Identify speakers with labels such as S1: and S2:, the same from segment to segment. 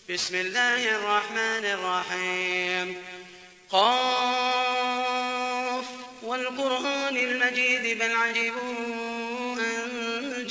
S1: بسم الله الرحمن الرحيم. قاف والقرآن المجيد بل عجبوا أن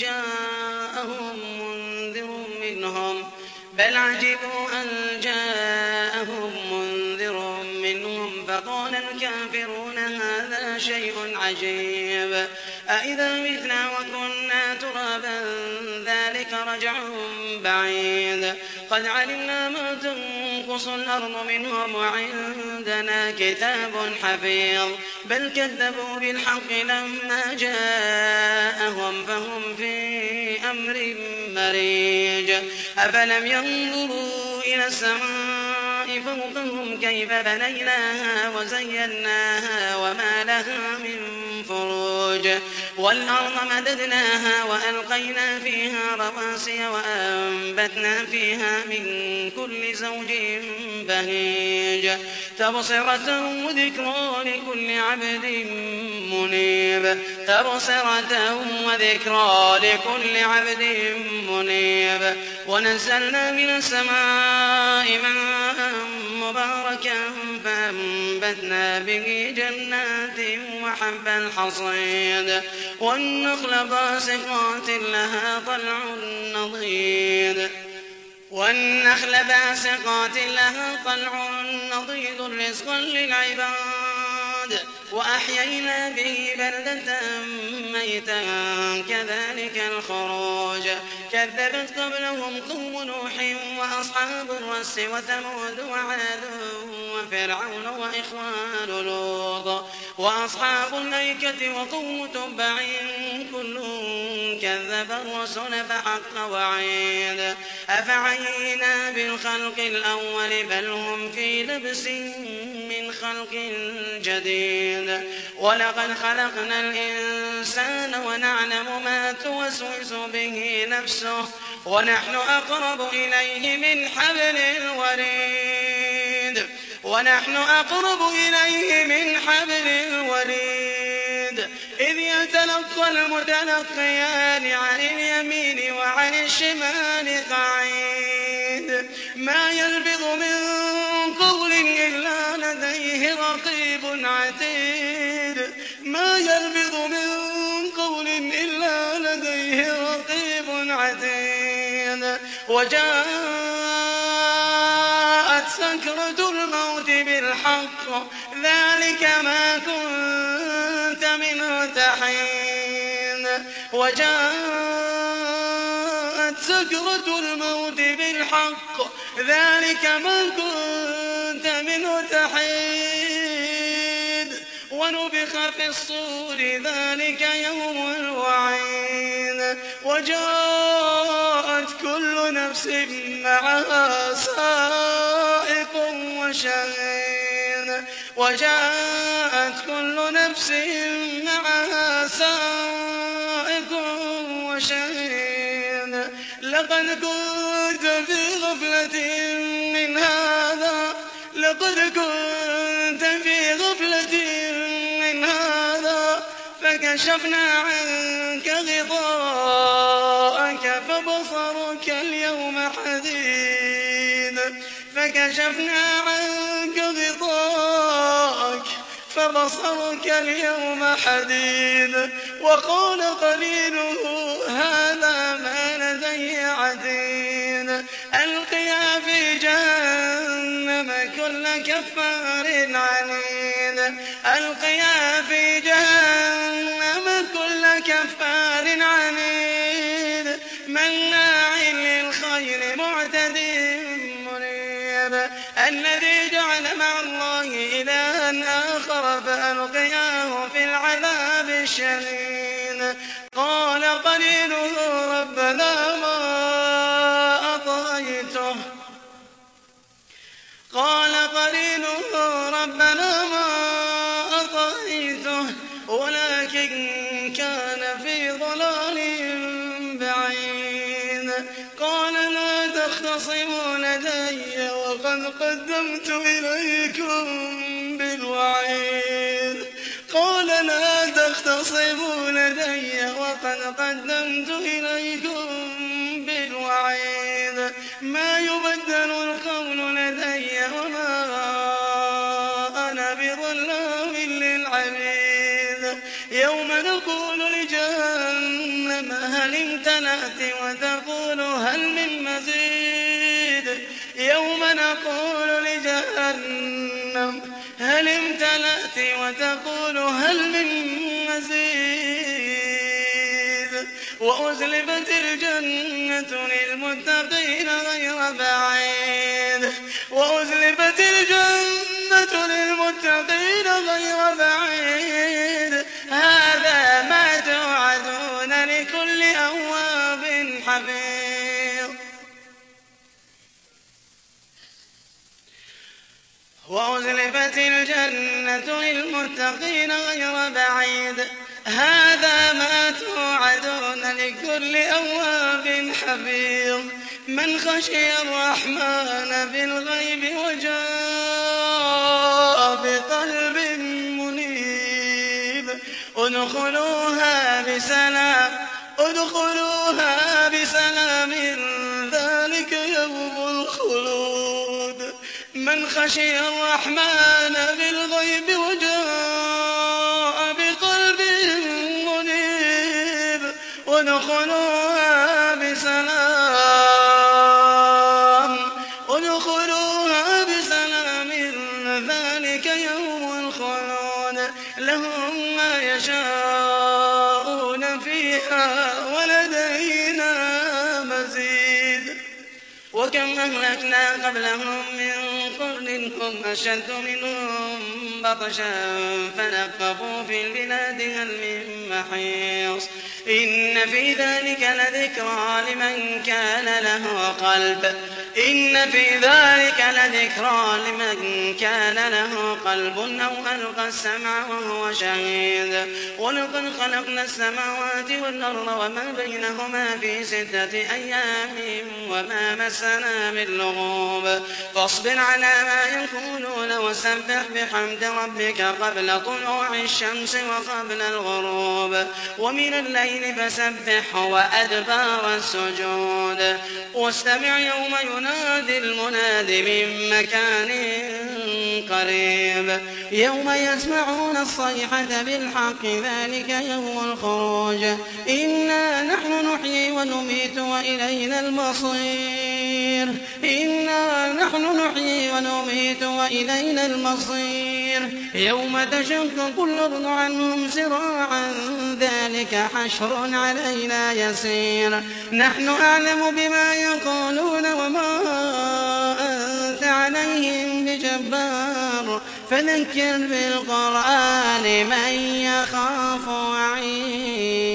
S1: جاءهم منذر منهم فقال الكافرون هذا شيء عجيب أإذا متنا وكنا ترابا ذلك رجع بعيد قد علمنا ما تنقص الأرض منهم وعندنا كتاب حفيظ بل كذبوا بالحق لما جاءهم فهم في أمر مريج أفلم ينظروا إلى السماء فوقهم كيف بنيناها وزيناها وما لها من فروج والأرض مددناها وألقينا فيها رواسي وأنبتنا فيها من كل زوج بهيج تبصرة وذكرى لكل عبد منيب ونزلنا من السماء ماء مباركا فأنبتنا به جنات وحب الحصيد والنخل باسقات لها طلع نضيد رزقا للعباد وأحيينا به بلدة ميتا كذلك الخروج كذبت قبلهم قوم نوح وأصحاب الرس وثمود وعاد وفرعون وإخوان لوط وأصحاب الأيكة وقوم تبع كل كذب الرسل فحق وعيد أفعينا بالخلق الأول بل هم في لبس من خلق جديد ولقد خلقنا الإنسان ونعلم ما توسوس به نفسه ونحن أقرب إليه من حبل الوريد إذ يتلقى المتلقيان عن اليمين وعن الشمال قعيد ما يلفظ من قول إلا لديه رقيب عتيد وجاءت سكرة الموت بالحق ذلك ما كنت منه تحيد ونفخ في الصور ذلك يوم الوعيد وجاءت كل نفس معها سائق وشهيد لقد كنت في غفلة من هذا فكشفنا عنك غطاءك فبصرك اليوم حديد وقال قرينه هذا ما لدي عتيد ألقيا في جهنم كل كفار عنيد مناع للخير معتد مريب الذي جعل مع الله إلها آخر فألقياه في العذاب الشديد قال قرينه ربنا ما أطغيته ولكن كان في ضلال بعيد قال لا تختصموا لدي وقد قدمت إليكم بالوعيد ما يبدل يوم نقول لجهنم هل امتلأت وتقول هل من مزيد يوم نقول لجهنم هل امتلأت وتقول هل من مزيد وأزلفت الجنة للمتقين غير بعيد وأزلفت الجنة للمتقين غير بعيد هذا ما توعدون لكل أواب حفيظ وأزلفت الجنة للمتقين غير بعيد هذا ما توعدون لكل أواب حفيظ من خشي الرحمن بالغيب وجاء بقلب منيب ادخلوها بسلام ذلك يوم الخلود من خشي الرحمن بالغيب وجاء بقلب منيب ادخلوها بسلام ذلك يوم الخلود لهم ما يشاءون فيها ولدينا مزيد وكم أهلكنا قبلهم من قرن هم أشد منهم بطشا فنقبوا في البلاد هل من محيص إن في ذلك لذكرى لمن كان له قلب أو ألقى السمع وهو شهيد ولقد خلقنا السماوات والأرض وما بينهما في 6 أيام وما مسنا من لغوب فاصبر على ما يقولون وسبح بحمد ربك قبل طلوع الشمس وقبل الغروب ومن الليل فسبحه وأدبار السجود واستمع يوم ينادي المناد من مكان قريب يوم يسمعون الصيحة بالحق ذلك يوم الخروج إنا نحن نحيي ونميت وإلينا المصير يوم تشقق الأرض عنهم سراعا ذلك حشر علينا يسير نحن أعلم بما يقولون وما أنت عليهم بجبار فذكر بالقرآن من يخاف وعيد